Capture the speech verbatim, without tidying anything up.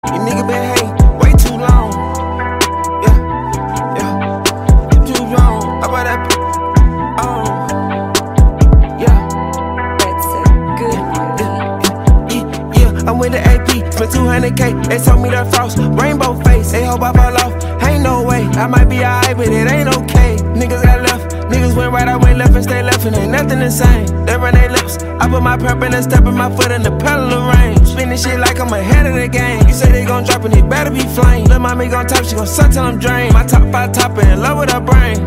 You nigga been hating way too long. Yeah, yeah, too long. How about that? Oh, yeah. That's a good one. Yeah, yeah, I'm with the A P, spent two hundred K. They told me the frost, rainbow face. They hope I fall off. Ain't no way. I might be alright, but it ain't okay. Niggas got left. Niggas went right, I went left and stay left, and ain't nothing the same. They run their lips. I put my purple and step in my foot in the pedal of rain. Spinning shit like I'm ahead of the game. You say they gon' drop and it better be flame. Lil' mommy gon' top, she gon' suck till I'm drained. My top five topper in love with her brain.